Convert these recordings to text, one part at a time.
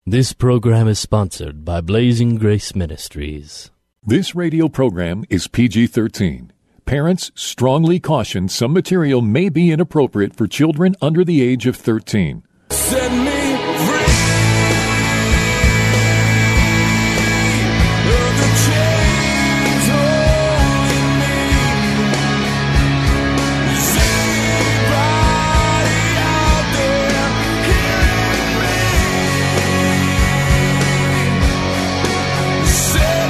This program is sponsored by Blazing Grace Ministries. This radio program is PG-13. Parents strongly caution some material may be inappropriate for children under the age of 13. Set me free of the chains holding me. Is anybody out there hearing me? Set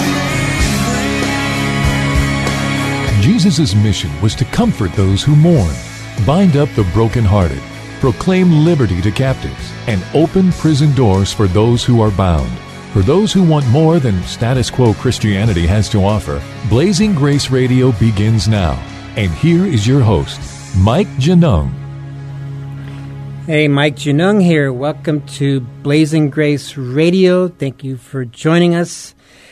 me free. Jesus' mission was to comfort those who mourn, bind up the brokenhearted, proclaim liberty to captives, and open prison doors for those who are bound. For those who want more than status quo Christianity has to offer, Blazing Grace Radio begins now. And here is your host, Mike Genung. Hey, Mike Genung here. Welcome to Blazing Grace Radio. Thank you for joining us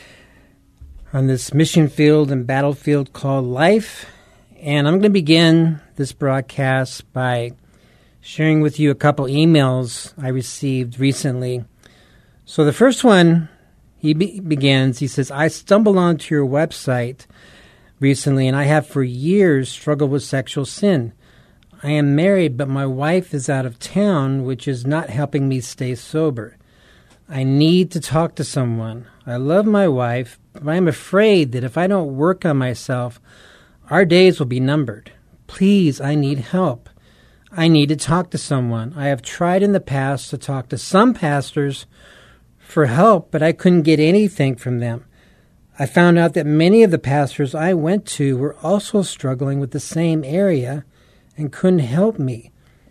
on this mission field and battlefield called life. And I'm going to begin this broadcast by sharing with you a couple emails I received recently. So the first one, he begins, he says, I stumbled onto your website recently, and I have for years struggled with sexual sin. I am married, but my wife is out of town, which is not helping me stay sober. I need to talk to someone. I love my wife, but I am afraid that if I don't work on myself, our days will be numbered. Please, I need help. I need to talk to someone. I have tried in the past to talk to some pastors for help, but I couldn't get anything from them. I found out that many of the pastors I went to were also struggling with the same area and couldn't help me.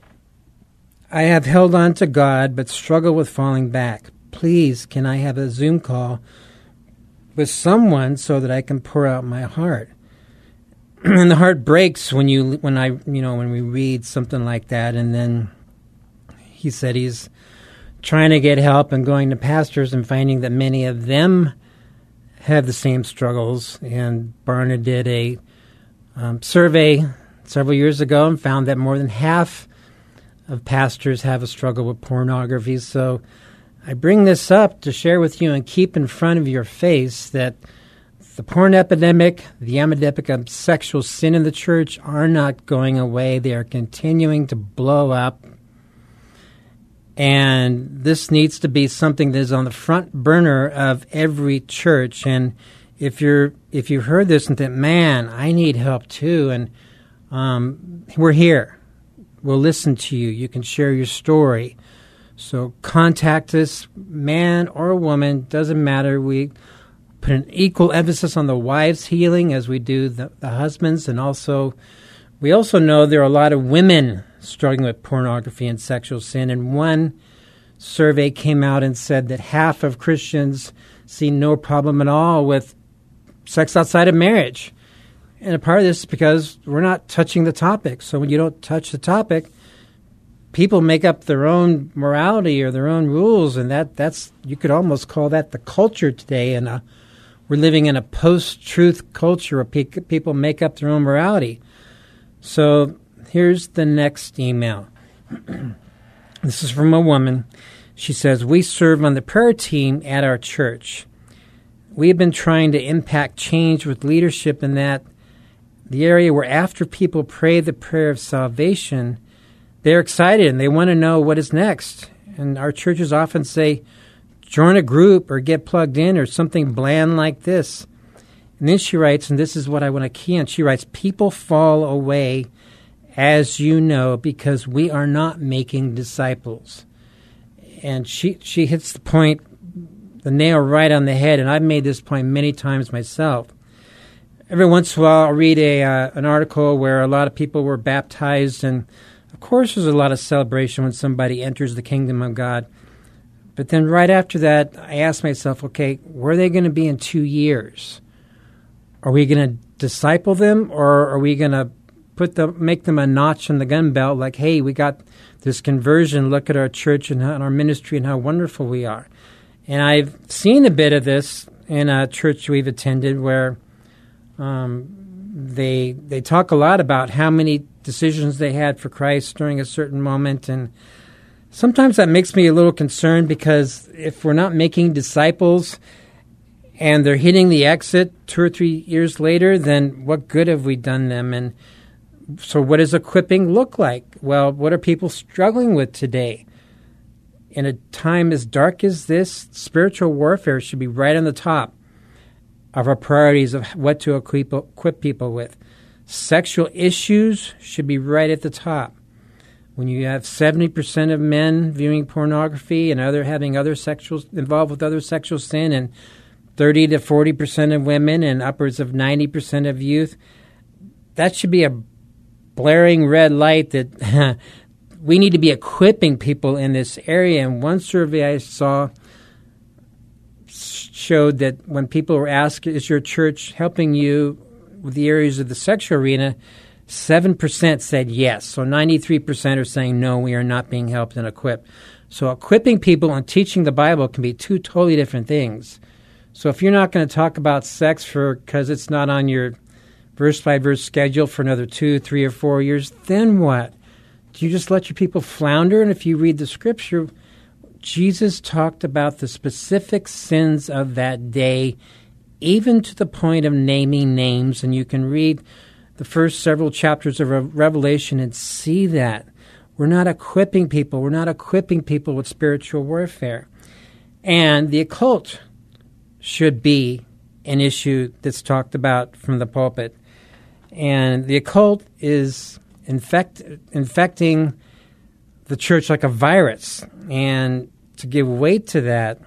I have held on to God, but struggle with falling back. Please, can I have a Zoom call with someone so that I can pour out my heart? And the heart breaks when we read something like that. And then he said he's trying to get help and going to pastors and finding that many of them have the same struggles. And Barna did a survey several years ago and found that more than half of pastors have a struggle with pornography. So I bring this up to share with you and keep in front of your face that the porn epidemic, the epidemic of sexual sin in the church are not going away. They are continuing to blow up. And this needs to be something that is on the front burner of every church. And if you've heard this and think, man, I need help too, and we're here. We'll listen to you. You can share your story. So contact us, man or woman, doesn't matter. We put an equal emphasis on the wives' healing as we do the husbands. And we also know there are a lot of women struggling with pornography and sexual sin. And one survey came out and said that half of Christians see no problem at all with sex outside of marriage. And a part of this is because we're not touching the topic. So when you don't touch the topic, people make up their own morality or their own rules. And that's you could almost call that the culture today. And we're living in a post-truth culture where people make up their own morality. So here's the next email. This is from a woman. She says, we serve on the prayer team at our church. We have been trying to impact change with leadership in that the area where after people pray the prayer of salvation, they're excited and they want to know what is next. And our churches often say, join a group or get plugged in or something bland like this. And then she writes, and this is what I want to key on, she writes, people fall away, as you know, because we are not making disciples. And she hits the nail right on the head, and I've made this point many times myself. Every once in a while I'll read an article where a lot of people were baptized, and of course there's a lot of celebration when somebody enters the kingdom of God. But then right after that, I asked myself, okay, where are they going to be in 2 years? Are we going to disciple them, or are we going to make them a notch on the gun belt like, hey, we got this conversion, look at our church and our ministry and how wonderful we are. And I've seen a bit of this in a church we've attended where they talk a lot about how many decisions they had for Christ during a certain moment, and sometimes that makes me a little concerned, because if we're not making disciples and they're hitting the exit 2 or 3 years later, then what good have we done them? And so what does equipping look like? Well, what are people struggling with today? In a time as dark as this, spiritual warfare should be right on the top of our priorities of what to equip people with. Sexual issues should be right at the top. When you have 70% of men viewing pornography and involved with other sexual sin, and 30 to 40% of women and upwards of 90% of youth, that should be a blaring red light that we need to be equipping people in this area. And one survey I saw showed that when people were asked, is your church helping you with the areas of the sexual arena, 7% said yes. So 93% are saying, no, we are not being helped and equipped. So equipping people and teaching the Bible can be two totally different things. So if you're not going to talk about sex because it's not on your verse-by-verse schedule for another 2, 3, or 4 years, then what? Do you just let your people flounder? And if you read the Scripture, Jesus talked about the specific sins of that day, even to the point of naming names. And you can read the first several chapters of Revelation and see that. We're not equipping people. We're not equipping people with spiritual warfare. And the occult should be an issue that's talked about from the pulpit. And the occult is infecting the church like a virus. And to give weight to that,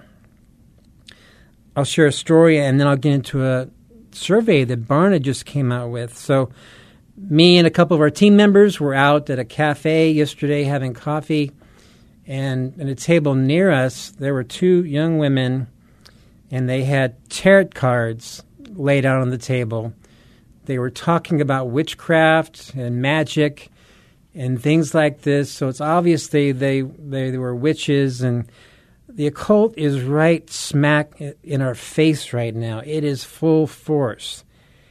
I'll share a story, and then I'll get into a survey that Barna just came out with. So me and a couple of our team members were out at a cafe yesterday having coffee, and at a table near us, there were 2 young women, and they had tarot cards laid out on the table. They were talking about witchcraft and magic and things like this. So it's obvious they were witches, and the occult is right smack in our face right now. It is full force.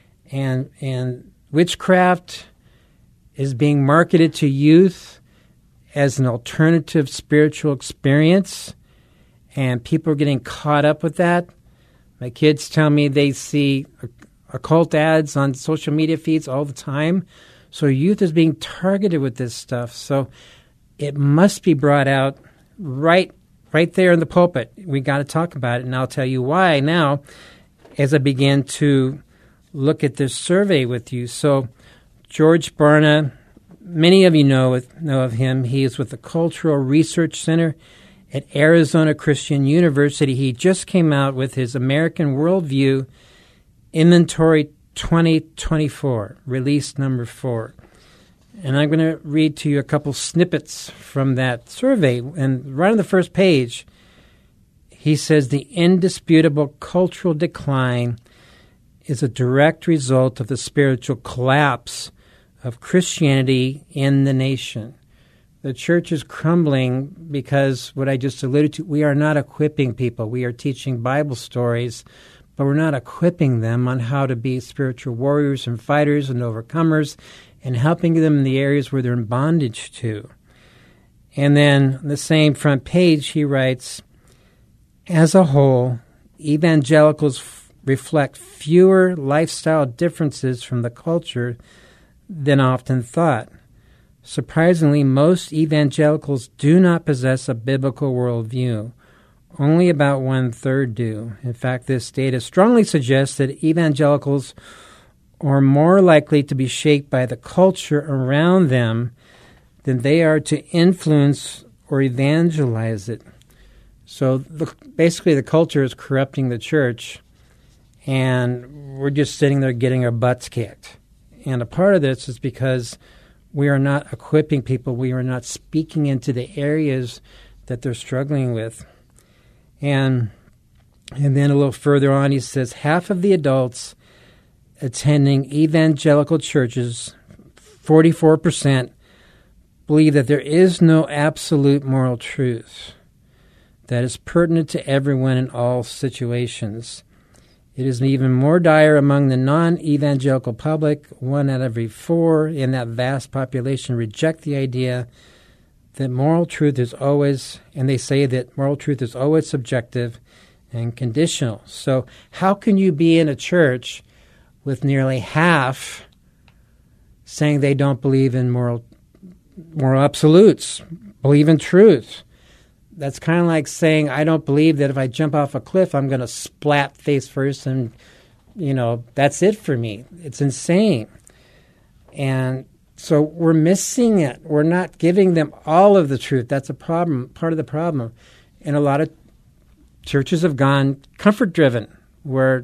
And witchcraft is being marketed to youth as an alternative spiritual experience, and people are getting caught up with that. My kids tell me they see occult ads on social media feeds all the time. So youth is being targeted with this stuff. So it must be brought out right there in the pulpit. We got to talk about it, and I'll tell you why now as I begin to look at this survey with you. So George Barna, many of you know of him. He is with the Cultural Research Center at Arizona Christian University. He just came out with his American Worldview Inventory 2024, release number 4. And I'm going to read to you a couple snippets from that survey. And right on the first page, he says the indisputable cultural decline is a direct result of the spiritual collapse of Christianity in the nation. The church is crumbling because, what I just alluded to, we are not equipping people. We are teaching Bible stories, but we're not equipping them on how to be spiritual warriors and fighters and overcomers, and helping them in the areas where they're in bondage to. And then on the same front page, he writes, as a whole, evangelicals reflect fewer lifestyle differences from the culture than often thought. Surprisingly, most evangelicals do not possess a biblical worldview. Only about 1/3 do. In fact, this data strongly suggests that evangelicals are more likely to be shaped by the culture around them than they are to influence or evangelize it. So basically the culture is corrupting the church, and we're just sitting there getting our butts kicked. And a part of this is because we are not equipping people. We are not speaking into the areas that they're struggling with. And then a little further on, he says, half of the adults attending evangelical churches, 44%, believe that there is no absolute moral truth that is pertinent to everyone in all situations. It is even more dire among the non-evangelical public. 1 out of every 4 in that vast population reject the idea that moral truth is always, and they say that moral truth is always subjective and conditional. So how can you be in a church with nearly half saying they don't believe in moral absolutes, believe in truth? That's kind of like saying, I don't believe that if I jump off a cliff, I'm going to splat face first and, that's it for me. It's insane. And so we're missing it. We're not giving them all of the truth. That's a problem, part of the problem. And a lot of churches have gone comfort-driven, where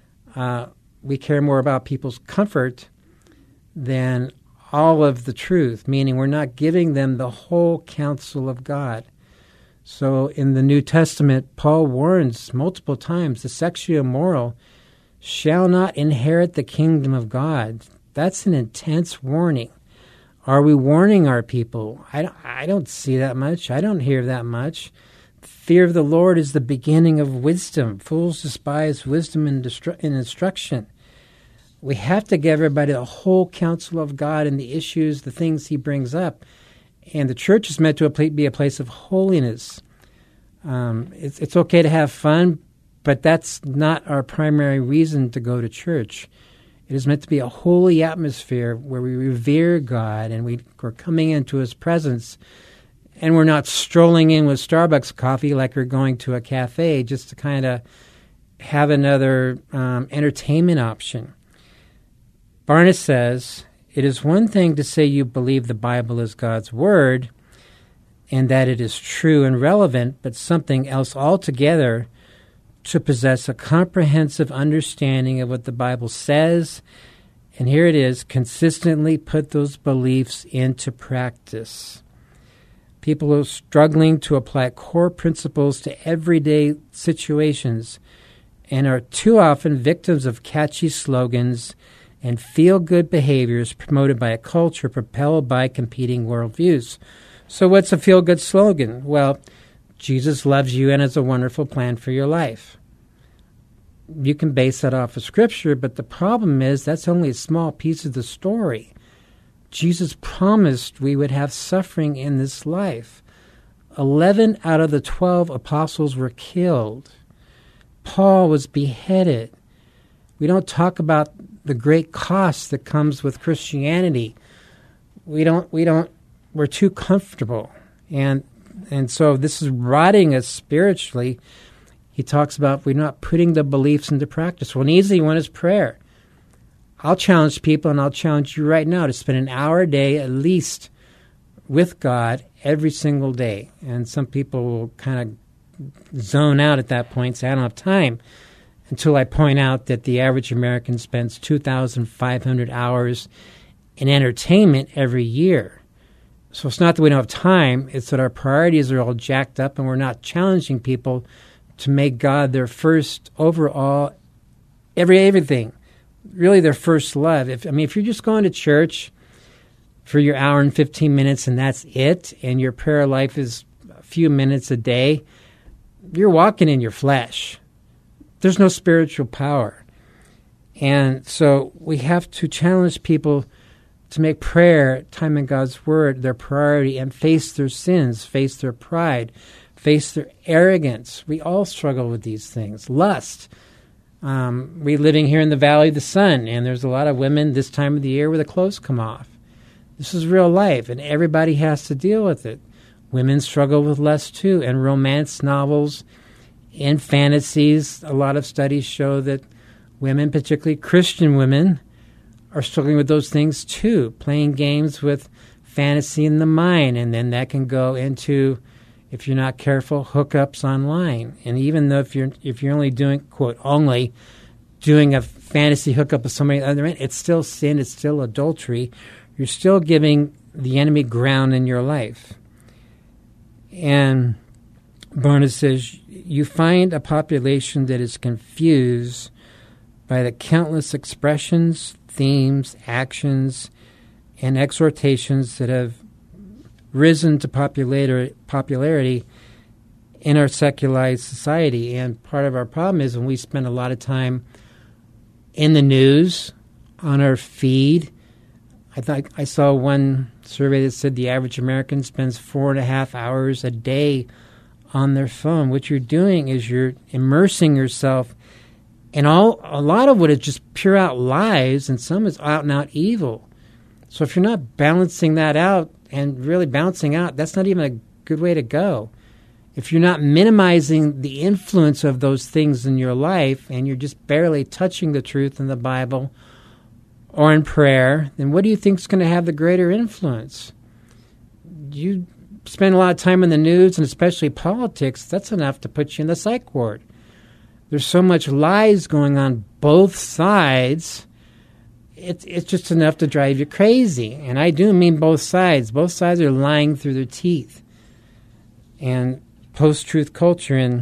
we care more about people's comfort than all of the truth, meaning we're not giving them the whole counsel of God. So in the New Testament, Paul warns multiple times, the sexually immoral shall not inherit the kingdom of God. That's an intense warning. Are we warning our people? I don't see that much. I don't hear that much. Fear of the Lord is the beginning of wisdom. Fools despise wisdom and instruction. We have to give everybody the whole counsel of God and the issues, the things he brings up. And the church is meant to be a place of holiness. It's okay to have fun, but that's not our primary reason to go to church. It is meant to be a holy atmosphere where we revere God and we're coming into his presence, and we're not strolling in with Starbucks coffee like we're going to a cafe just to kind of have another entertainment option. Barna says, it is one thing to say you believe the Bible is God's word and that it is true and relevant, but something else altogether to possess a comprehensive understanding of what the Bible says, and here it is, consistently put those beliefs into practice. People are struggling to apply core principles to everyday situations and are too often victims of catchy slogans and feel-good behaviors promoted by a culture propelled by competing worldviews. So what's a feel-good slogan? Well, Jesus loves you and has a wonderful plan for your life. You can base that off of Scripture, but the problem is that's only a small piece of the story. Jesus promised we would have suffering in this life. 11 out of the 12 apostles were killed. Paul was beheaded. We don't talk about the great cost that comes with Christianity. We're too comfortable. And so this is rotting us spiritually. He talks about we're not putting the beliefs into practice. Well, an easy one is prayer. I'll challenge people, and I'll challenge you right now to spend an hour a day at least with God every single day. And some people will kind of zone out at that point, say, I don't have time, until I point out that the average American spends 2,500 hours in entertainment every year. So it's not that we don't have time, it's that our priorities are all jacked up and we're not challenging people to make God their first overall, everything, really their first love. If you're just going to church for your hour and 15 minutes and that's it, and your prayer life is a few minutes a day, you're walking in your flesh. There's no spiritual power. And so we have to challenge people to make prayer, time in God's Word, their priority, and face their sins, face their pride, face their arrogance. We all struggle with these things. Lust. We're living here in the Valley of the Sun, and there's a lot of women this time of the year where the clothes come off. This is real life, and everybody has to deal with it. Women struggle with lust too, and romance novels and fantasies. A lot of studies show that women, particularly Christian women, are struggling with those things too, playing games with fantasy in the mind, and then that can go into, if you're not careful, hookups online. And even though if you're only doing, quote, only doing a fantasy hookup with somebody on the other end, it's still sin, it's still adultery. You're still giving the enemy ground in your life. And Barna says, you find a population that is confused by the countless expressions, themes, actions, and exhortations that have risen to popularity in our secularized society. And part of our problem is when we spend a lot of time in the news, on our feed. I saw one survey that said the average American spends 4.5 hours a day on their phone. What you're doing is you're immersing yourself in a lot of what is just pure out lies, and some is out and out evil. So if you're not balancing that out and really balancing out, that's not even a good way to go. If you're not minimizing the influence of those things in your life and you're just barely touching the truth in the Bible or in prayer, then what do you think is going to have the greater influence? You spend a lot of time in the news, and especially politics, that's enough to put you in the psych ward. There's so much lies going on both sides, it's just enough to drive you crazy. And I do mean both sides. Both sides are lying through their teeth. And post-truth culture. And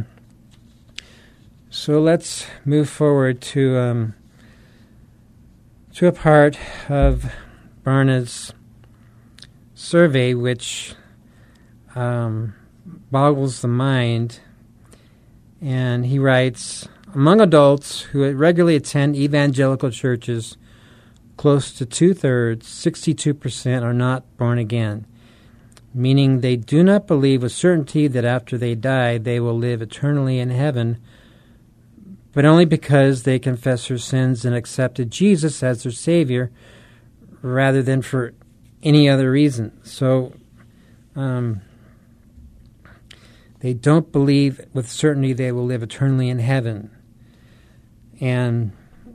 so let's move forward to a part of Barna's survey which boggles the mind. And he writes, among adults who regularly attend evangelical churches, close to 2/3, 62%, are not born again, meaning they do not believe with certainty that after they die they will live eternally in heaven, but only because they confess their sins and accepted Jesus as their Savior rather than for any other reason. So they don't believe with certainty they will live eternally in heaven. And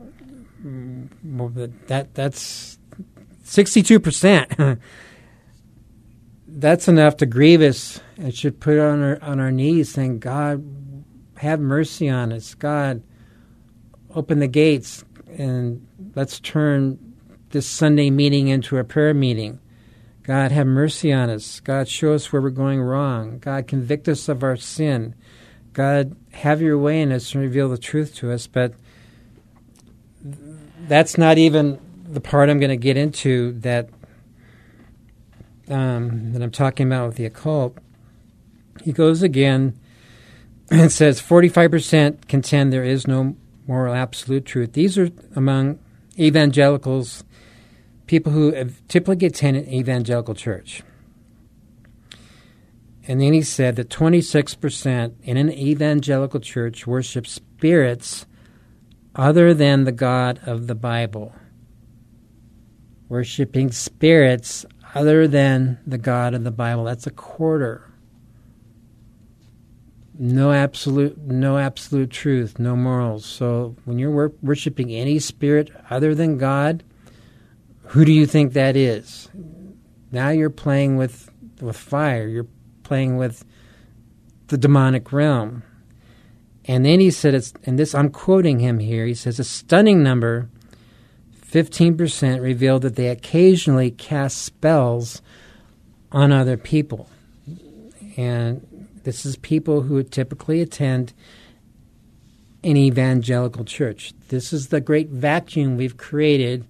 that's 62%. That's enough to grieve us. It should put on our knees saying, God, have mercy on us. God, open the gates and let's turn this Sunday meeting into a prayer meeting. God, have mercy on us. God, show us where we're going wrong. God, convict us of our sin. God, have your way in us and reveal the truth to us. But that's not even the part I'm going to get into that I'm talking about with the occult. He goes again and says 45% contend there is no moral absolute truth. These are among evangelicals, people who have typically attend an evangelical church. And then he said that 26% in an evangelical church worship spirits other than the God of the Bible. Worshipping spirits other than the God of the Bible. That's a quarter. No absolute truth, no morals. So when you're worshiping any spirit other than God, who do you think that is? Now you're playing with fire. You're playing with the demonic realm. And then he said, I'm quoting him here, he says, a stunning number, 15%, revealed that they occasionally cast spells on other people. And this is people who typically attend an evangelical church. This is the great vacuum we've created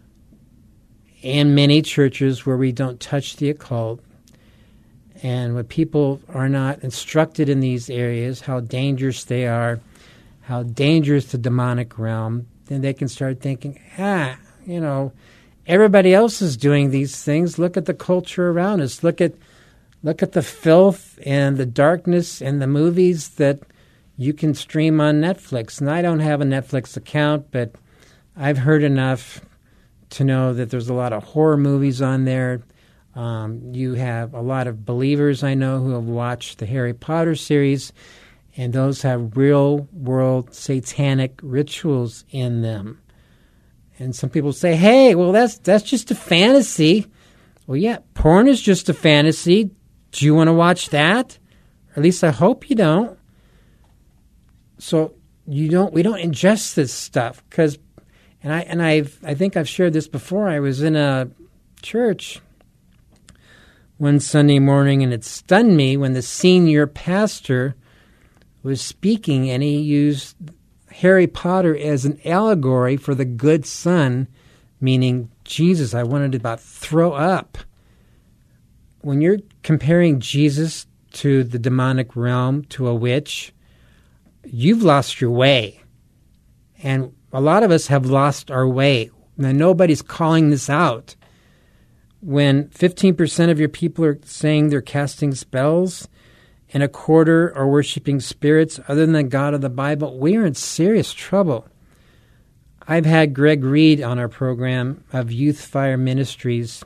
in many churches where we don't touch the occult. And when people are not instructed in these areas, how dangerous they are, how dangerous the demonic realm, then they can start thinking, everybody else is doing these things. Look at the culture around us. Look at the filth and the darkness and the movies that you can stream on Netflix. And I don't have a Netflix account, but I've heard enough to know that there's a lot of horror movies on there. You have a lot of believers I know who have watched the Harry Potter series, and those have real-world satanic rituals in them. And some people say, hey, well, that's just a fantasy. Well, yeah, porn is just a fantasy. Do you want to watch that? Or at least I hope you don't. So we don't ingest this stuff because, I think I've shared this before. I was in a church one Sunday morning, and it stunned me when the senior pastor was speaking, and he used Harry Potter as an allegory for the good son, meaning Jesus. I wanted to about throw up. When you're comparing Jesus to the demonic realm, to a witch, you've lost your way. And a lot of us have lost our way. Now, nobody's calling this out. when 15% of your people are saying they're casting spells and a quarter are worshiping spirits other than the God of the Bible, we are in serious trouble. I've had Greg Reed on our program of Youth Fire Ministries,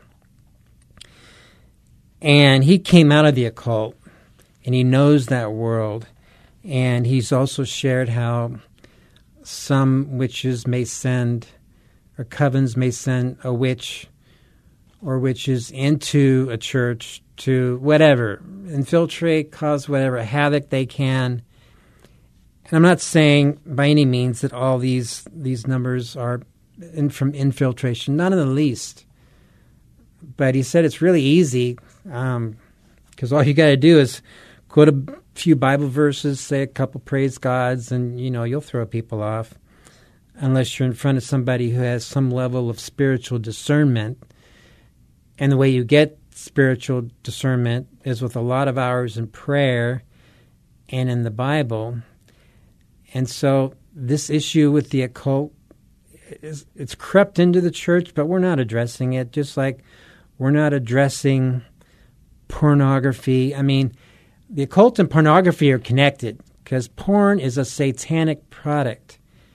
and he came out of the occult, and he knows that world. And he's also shared how some witches may send, or covens may send a witch or witches into a church to whatever, infiltrate, cause whatever havoc they can. And I'm not saying by any means that all these numbers are from infiltration, not in the least. But he said it's really easy because all you got to do is quote a few Bible verses, say a couple praise gods, and you'll throw people off. Unless you're in front of somebody who has some level of spiritual discernment. And the way you get spiritual discernment is with a lot of hours in prayer and in the Bible. And so this issue with the occult, it's crept into the church, but we're not addressing it, just like we're not addressing pornography. I mean, the occult and pornography are connected because porn is a satanic product.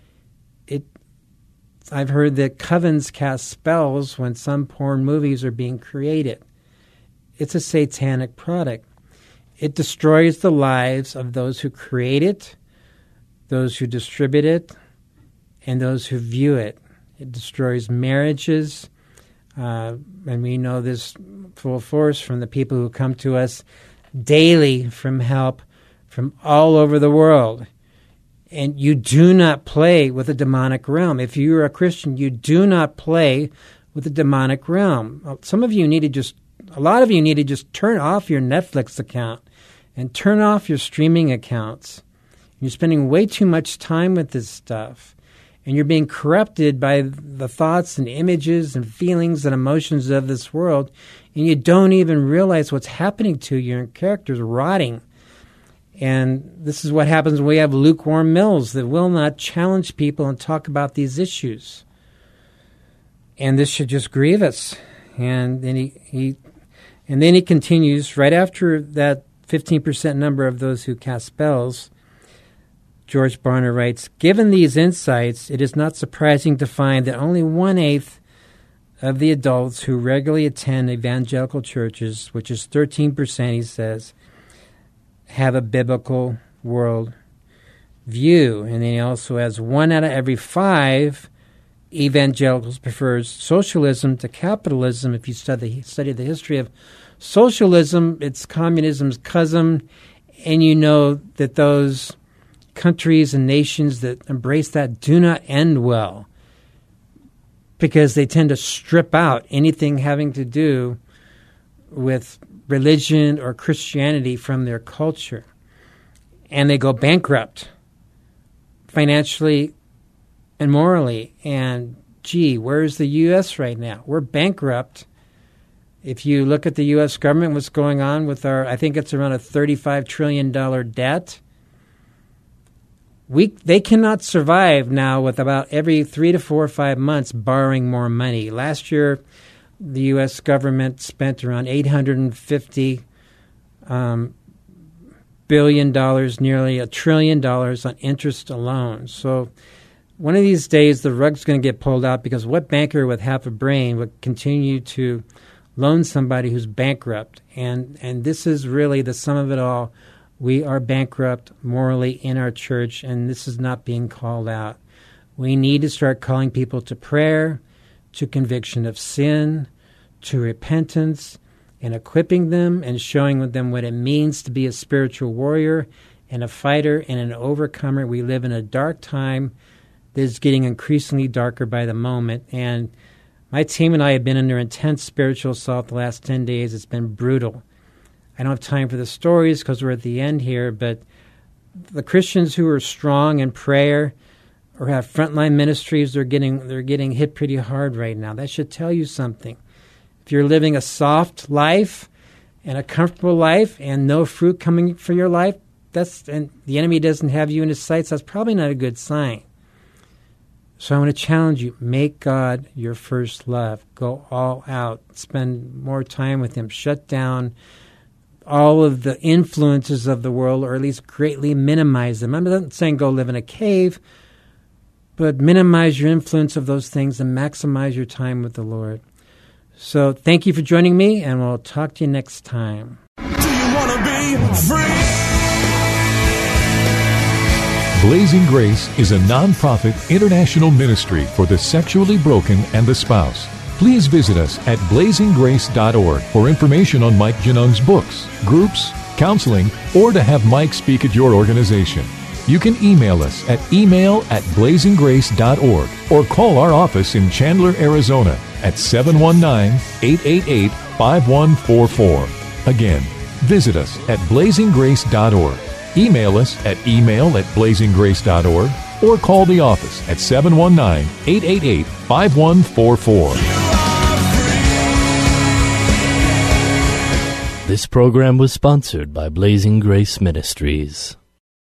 I've heard that covens cast spells when some porn movies are being created. It's a satanic product. It destroys the lives of those who create it, those who distribute it, and those who view it. It destroys marriages, and we know this full force from the people who come to us daily from help from all over the world. And you do not play with the demonic realm. If you're a Christian, you do not play with the demonic realm. A lot of you need to just turn off your Netflix account and turn off your streaming accounts. You're spending way too much time with this stuff. And you're being corrupted by the thoughts and images and feelings and emotions of this world. And you don't even realize what's happening to you. Your character's rotting. And this is what happens when we have lukewarm mills that will not challenge people and talk about these issues. And this should just grieve us. And then he continues right after that 15% number of those who cast spells. George Barna writes, given these insights, it is not surprising to find that only 1/8 of the adults who regularly attend evangelical churches, which is 13%, he says, have a biblical world view. And then he also has 1 out of every 5 evangelicals prefers socialism to capitalism. If you study the history of socialism, it's communism's cousin, and you know that those countries and nations that embrace that do not end well because they tend to strip out anything having to do with religion or Christianity from their culture. And they go bankrupt financially and morally. And, where's the U.S. right now? We're bankrupt. If you look at the U.S. government, what's going on with I think it's around a $35 trillion debt. They cannot survive now with about every 3 to 4 or 5 months borrowing more money. Last year, the U.S. government spent around $850 billion, nearly $1 trillion on interest alone. So one of these days, the rug's going to get pulled out because what banker with half a brain would continue to loan somebody who's bankrupt? And this is really the sum of it all. We are bankrupt morally in our church, and this is not being called out. We need to start calling people to prayer, to conviction of sin, to repentance, and equipping them and showing them what it means to be a spiritual warrior and a fighter and an overcomer. We live in a dark time that is getting increasingly darker by the moment. And my team and I have been under intense spiritual assault the last 10 days. It's been brutal. I don't have time for the stories because we're at the end here, but the Christians who are strong in prayer or have frontline ministries, they're getting hit pretty hard right now. That should tell you something. If you're living a soft life and a comfortable life and no fruit coming for your life, and the enemy doesn't have you in his sights, that's probably not a good sign. So I want to challenge you, make God your first love. Go all out. Spend more time with Him. Shut down all of the influences of the world, or at least greatly minimize them. I'm not saying go live in a cave, but minimize your influence of those things and maximize your time with the Lord. So thank you for joining me, and we'll talk to you next time. Do you want to be free? Blazing Grace is a non-profit international ministry for the sexually broken and the spouse. Please visit us at blazinggrace.org for information on Mike Genung's books, groups, counseling, or to have Mike speak at your organization. You can email us at email@blazinggrace.org or call our office in Chandler, Arizona at 719-888-5144. Again, visit us at blazinggrace.org. Email us at email@blazinggrace.org or call the office at 719-888-5144. This program was sponsored by Blazing Grace Ministries.